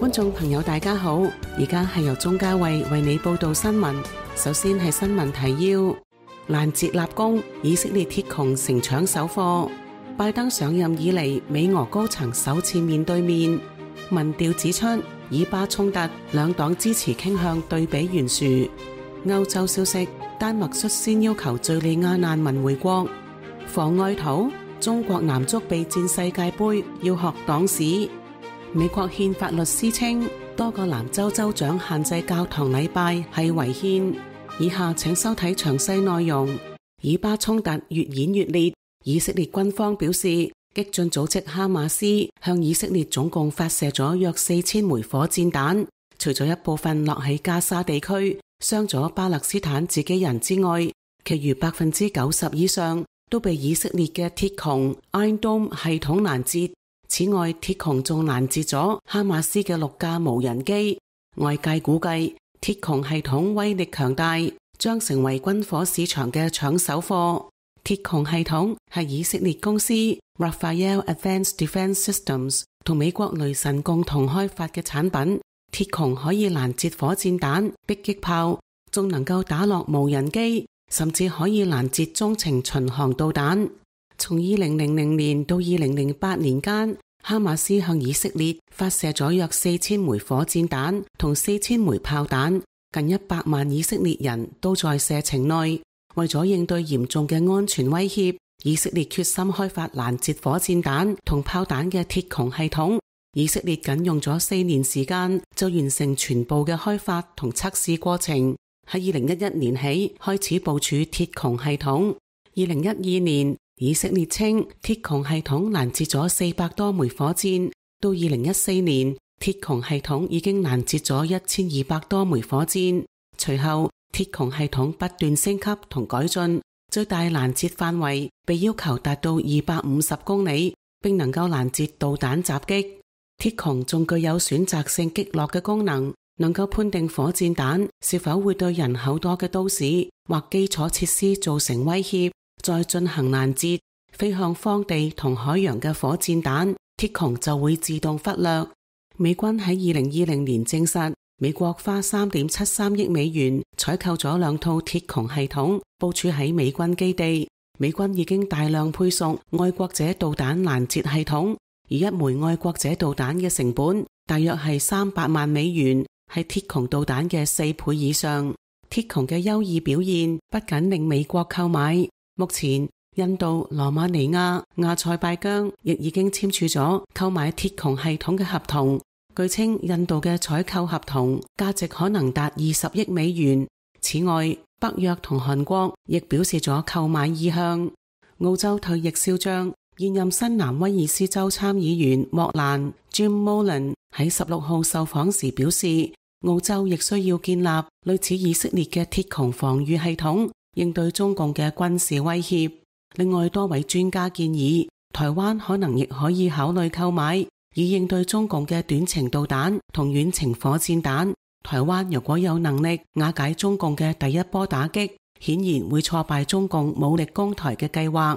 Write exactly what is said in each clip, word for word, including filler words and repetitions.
觀眾朋友大家好，而家係由鍾嘉慧為你報道新聞。首先係新聞提要：攔截立功，以色列鐵穹成搶首貨。拜登上任以嚟，美俄高層首次面對面。民調指出，以巴衝突兩黨支持傾向對比懸殊。歐洲消息，丹麥率先要求敘利亞難民回國。妨礙逃，中國男足備戰世界盃要學黨史。美國憲法律師稱，多個南州州長限制教堂禮拜係違憲。以下請收睇詳細內容。以巴衝突越演越烈，以色列軍方表示，激進組織哈馬斯向以色列總共發射咗約四千枚火箭彈，除咗一部分落喺加沙地區，傷咗巴勒斯坦自己人之外，其餘百分之九十以上都被以色列嘅鐵穹 Iron Dome 系統攔截。此外，鐵穹仲攔截咗哈馬斯嘅六架無人機。外界估計，鐵穹系統威力強大，將成為軍火市場嘅搶手貨。鐵穹系統係以色列公司 Rafael Advanced Defense Systems 同美國雷神共同開發嘅產品。鐵穹可以攔截火箭彈、迫擊炮，仲能夠打落無人機，甚至可以攔截中程巡航導彈。從二零零零年到二零零八年間，哈馬斯向以色列發射咗約四千枚火箭彈同四千枚炮彈，近一百萬以色列人都在射程內。為咗應對嚴重嘅安全威脅，以色列決心開發攔截火箭彈同炮彈嘅鐵穹系統。以色列僅用咗四年時間就完成全部嘅開發同測試過程。喺二零一一年起開始部署鐵穹系統。二零一二年，以色列稱鐵穹系統攔截咗四百多枚火箭。到二零一四年，鐵穹系統已經攔截咗一千二百多枚火箭。隨後，鐵穹系統不斷升級同改進，最大攔截範圍被要求達到二百五十公里，並能夠攔截導彈襲擊。鐵穹仲具有選擇性擊落嘅功能，能夠判定火箭彈是否會對人口多嘅都市或基礎設施造成威脅，再進行攔截。飛向荒地同海洋嘅火箭彈，鐵穹就會自動忽略。美軍喺二零二零年證實，美國花三點七三億美元採購咗兩套鐵穹系統，部署喺美軍基地。美軍已經大量配送愛國者導彈攔截系統，而一枚愛國者導彈嘅成本大約係三百萬美元，係鐵穹導彈嘅四倍以上。鐵穹嘅優異表現不僅令美國購買，目前印度、羅馬尼亞、亞塞拜疆亦已經簽署咗購買鐵穹系統嘅合同。據稱，印度嘅採購合同價值可能達二十億美元。此外，北約同韓國亦表示咗購買意向。澳洲退役少將、現任新南威爾斯州參議員莫蘭 Jim Molan 喺十六號受訪時表示，澳洲亦需要建立類似以色列嘅鐵穹防禦系統，應對中共嘅軍事威脅。另外，多位專家建議，台灣可能亦可以考慮購買，以應對中共嘅短程導彈同遠程火箭彈。台灣如果有能力瓦解中共嘅第一波打擊，顯然會挫敗中共武力攻台嘅計劃。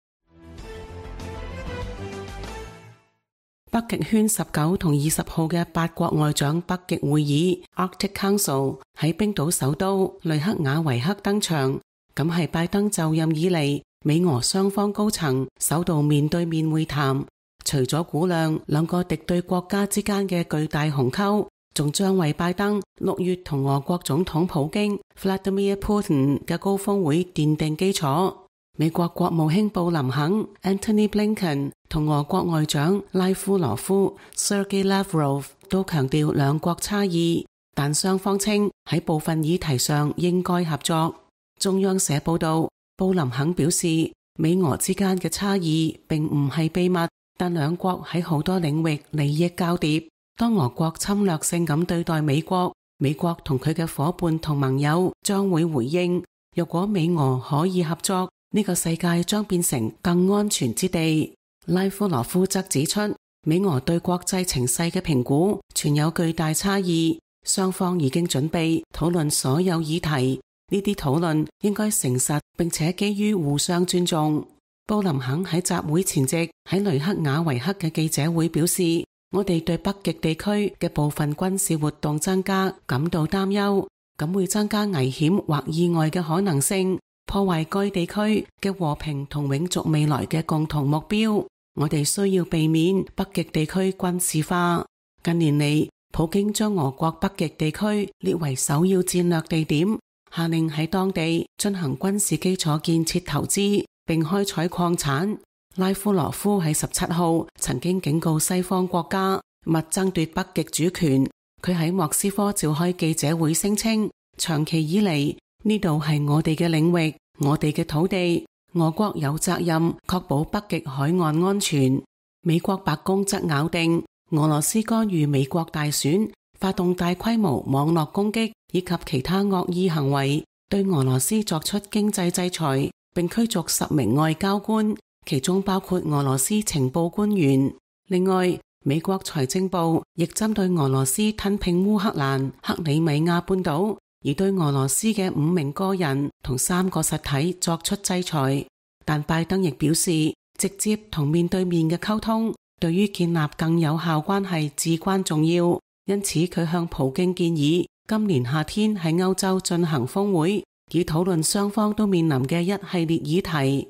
北極圈十九同二十號嘅八國外長北極會議 Arctic Council 喺冰島首都雷克雅維克登場，咁係拜登就任以嚟美俄雙方高層首度面對面會談。除咗估量兩個敵對國家之間嘅巨大鴻溝，仲將為拜登六月同俄國總統普京 Vladimir Putin 嘅高峰會奠定基礎。美國國務卿布林肯 Antony Blinken 同俄國外長拉夫羅夫 Sergei Lavrov 都強調兩國差異，但雙方稱喺部分議題上應該合作。中央社報道，布林肯表示，美俄之間嘅差異並唔係秘密，但兩國喺好多領域利益交疊。當俄國侵略性咁對待美國，美國同佢嘅夥伴同盟友將會回應。若果美俄可以合作，呢個世界將變成更安全之地。拉夫羅夫則指出，美俄對國際情勢嘅評估存有巨大差異，雙方已經準備討論所有議題。呢啲討論應該誠實並且基於互相尊重。布林肯喺集會前夕喺雷克雅維克嘅記者會表示， 我哋對北極地區嘅部分軍事活動增加感到擔憂，咁會增加危險或意外嘅可能性，破壞該地區嘅和平同永續未來嘅共同目標。我哋需要避免北極地區軍事化。近年嚟，普京將俄國北極地區列為首要戰略地點，下令喺當地進行軍事基礎建設投資，並開採礦產。拉夫羅夫喺十七號曾經警告西方國家勿爭奪北極主權。佢喺莫斯科召開記者會聲稱，長期以嚟呢度係我哋嘅領域，我哋嘅土地，俄國有責任確保北極海岸安全。美國白宮則咬定俄羅斯干預美國大選，發動大規模網絡攻擊以及其他惡意行為，對俄羅斯作出經濟制裁，並驅逐十名外交官，其中包括俄羅斯情報官員。另外，美國財政部亦針對俄羅斯吞併烏克蘭、克里米亞半島，而對俄羅斯嘅五名個人同三個實體作出制裁。但拜登亦表示，直接同面對面嘅溝通對於建立更有效關係至關重要。因此，佢向普京建議今年夏天喺歐洲進行峰會，以討論雙方都面臨嘅一系列議題。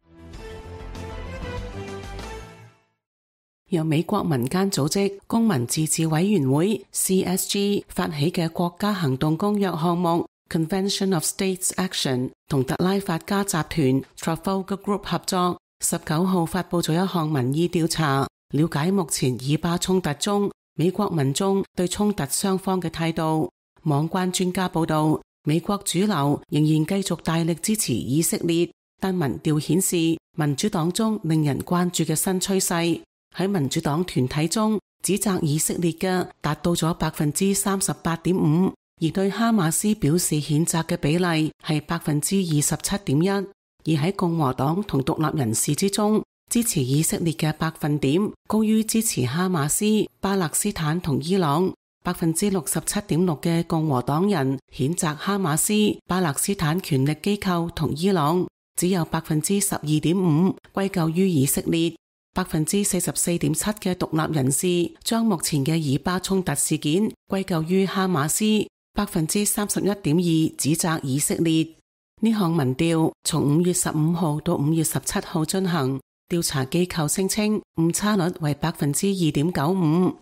由美國民間組織公民自治委員會 C S G 發起嘅國家行動公約項目 Convention of States Action 同特拉法加集團 Trafalgar Group 合作，十九號發佈咗一項民意調查，了解目前以巴衝突中美國民眾對衝突雙方嘅態度。網關專家報道，美國主流仍然繼續大力支持以色列，但民調顯示民主黨中令人關注嘅新趨勢。喺民主黨團體中，指責以色列嘅達到咗百分之三十八點五，而對哈馬斯表示譴責嘅比例係百分之二十七點一。而喺共和黨同獨立人士之中，支持以色列嘅百分點高於支持哈馬斯、巴勒斯坦同伊朗。百分之六十七點六嘅共和黨人譴責哈馬斯、巴勒斯坦權力機構同伊朗，只有百分之十二點五歸咎於以色列。百分之四十四點七嘅獨立人士將目前嘅以巴衝突事件歸咎於哈馬斯，百分之三十一點二指責以色列。呢項民調從五月十五號到五月十七號進行，調查機構聲稱誤差率為百分之二點九五。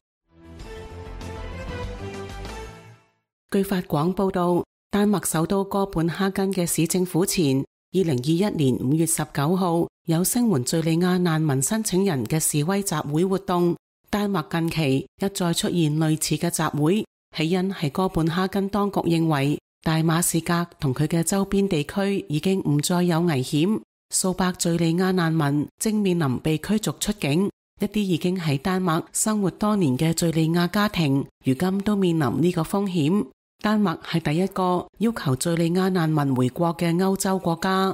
據法廣報道，丹麥首都哥本哈根嘅市政府前二零二一年五月十九號有聲援敘利亞難民申請人嘅示威集會活動。丹麥近期一再出現類似嘅集會，起因係哥本哈根當局認為大馬士革同佢嘅周邊地區已經唔再有危險，數百敘利亞難民正面臨被驅逐出境，一啲已經喺丹麥生活多年嘅敘利亞家庭如今都面臨呢個風險。丹麥係第一個要求敘利亞難民回國嘅歐洲國家。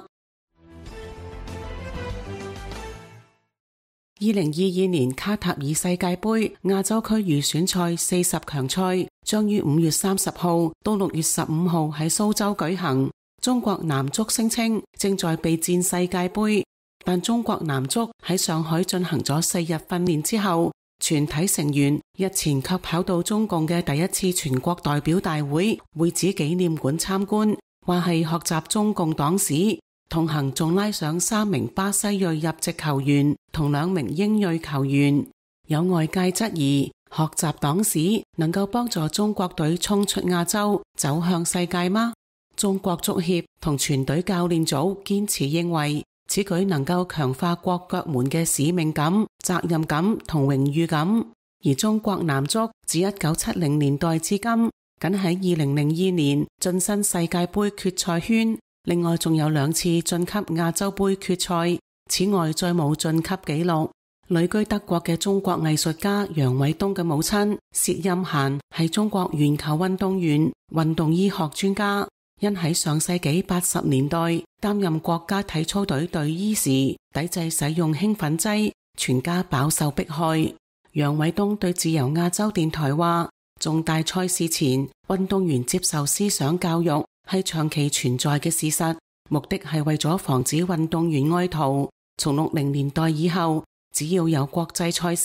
二零二二年卡塔爾世界盃亞洲區預選賽四十強賽將於五月三十號到六月十五號喺蘇州舉行。中國男足聲稱正在備戰世界盃，但中國男足喺上海進行咗四日訓練之後，全體成員日前卻跑到中共嘅第一次全國代表大會會址紀念館參觀，話係學習中共黨史。同行仲拉上三名巴西裔入籍球員同兩名英裔球員。有外界質疑，學習黨史能夠幫助中國隊衝出亞洲走向世界嗎？中國足協同全隊教練組堅持認為，此舉能夠強化國腳們嘅使命感、責任感同榮譽感。而中國男足自一九七零年代至今，僅喺二零零二年晉身世界盃決賽圈，另外仲有兩次晉級亞洲盃決賽，此外再冇晉級紀錄。旅居德國嘅中國藝術家楊偉東嘅母親薛欽嫻係中國鉛球運動員、運動醫學專家，因喺上世紀八十年代擔任國家體操隊隊醫時抵制使用興奮劑，全家飽受迫害。楊偉東對自由亞洲電台話，重大賽事前運動員接受思想教育係長期存在嘅事實，目的係為咗防止運動員愛逃。從六零年代以後，只要有國際賽事，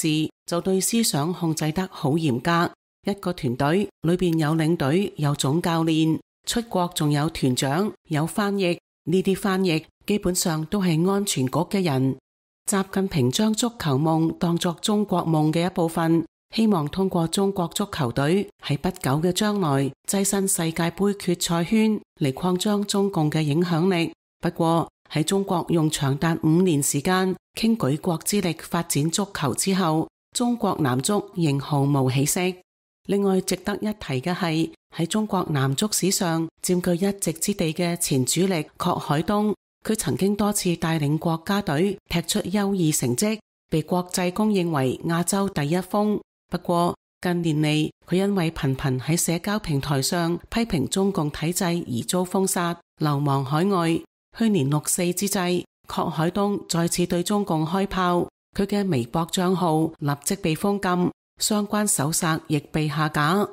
就對思想控制得好嚴格。一個團隊裏邊有領隊、有總教練，出國仲有團長、有翻譯。呢啲翻譯基本上都係安全局嘅人。習近平將足球夢當作中國夢嘅一部分，希望通過中國足球隊喺不久嘅將來躋身世界盃決賽圈嚟擴張中共嘅影響力。不過喺中國用長達五年時間傾舉國之力發展足球之後，中國男足仍毫無起色。另外值得一提嘅係，喺中國男足史上佔據一席之地嘅前主力郝海東，佢曾經多次帶領國家隊踢出優異成績，被國際公認為亞洲第一鋒。不過近年嚟，佢因為頻頻喺社交平台上批評中共體制而遭封殺，流亡海外。去年六四之際，郝海東再次對中共開炮，佢嘅微博賬號立即被封禁，相關搜索亦被下架。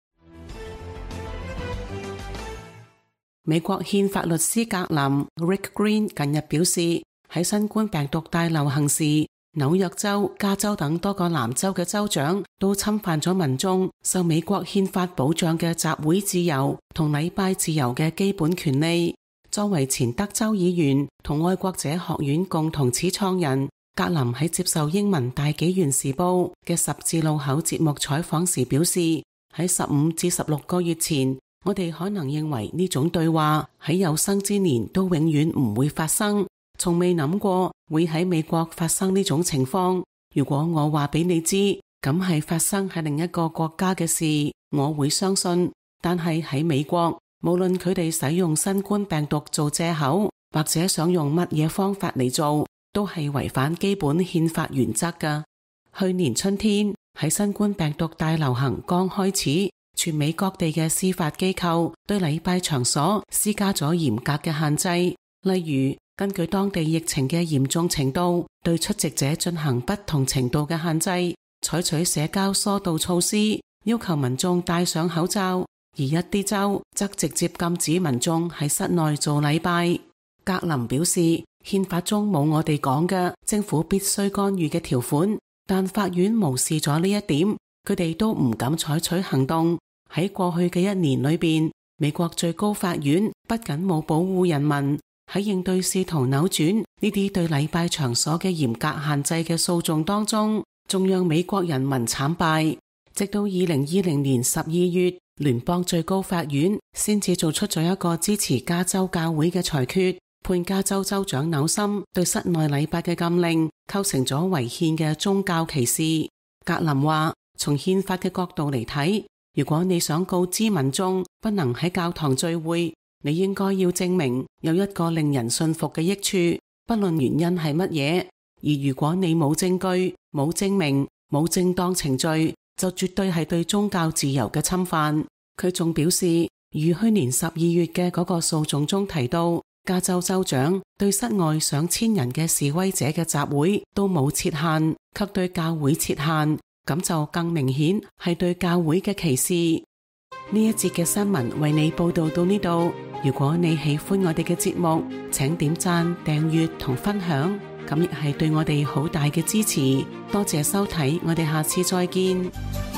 美國憲法律師格林 Rick Green 近日表示，喺新冠病毒大流行時，紐約州、加州等多個南州嘅州長都侵犯咗民眾受美國憲法保障嘅集會自由同禮拜自由嘅基本權利。作為前德州議員同愛國者學院共同始創人，格林喺接受英文大紀元時報嘅十字路口節目採訪時表示，喺十五至十六個月前，我哋可能認為呢種對話喺有生之年都永遠唔會發生，從未諗過會喺美國發生呢種情況。如果我話俾你知，咁係發生喺另一個國家嘅事，我會相信。但係喺美國，無論佢哋使用新冠病毒做借口，或者想用乜嘢方法嚟做，都係違反基本憲法原則㗎。去年春天，喺新冠病毒大流行剛開始，全美各地嘅司法機構對禮拜場所施加咗嚴格嘅限制，例如根據當地疫情嘅嚴重程度，對出席者進行不同程度嘅限制，採取社交疏導措施，要求民眾戴上口罩。而一啲州則直接禁止民眾喺室內做禮拜。格林表示，憲法中冇我哋講嘅政府必須干預嘅條款，但法院無視咗呢一點，佢哋都唔敢採取行動。喺過去嘅一年裏邊，美國最高法院不僅冇保護人民，喺應對試圖扭轉呢啲對禮拜場所嘅嚴格限制嘅訴訟當中，仲讓美國人民慘敗。直到二零二零年十二月，聯邦最高法院先至做出咗一個支持加州教會嘅裁決，判加州州長紐森對室內禮拜嘅禁令構成咗違憲嘅宗教歧視。格林話，從憲法嘅角度嚟睇，如果你想告知民眾不能喺教堂聚會，你應該要證明有一個令人信服嘅益處，不論原因係乜嘢。而如果你冇證據、冇證明、冇正當程序，就絕對係對宗教自由嘅侵犯。佢仲表示，如去年十二月嘅嗰個訴訟中提到，加州州長對室外上千人嘅示威者嘅集會都冇設限，卻對教會設限，咁就更明顯係對教會嘅歧視。呢一節嘅新聞為你報道到呢度。如果你喜歡我哋嘅節目，請點讚、訂閱同分享，咁亦係對我哋好大嘅支持。多謝收睇，我哋下次再見。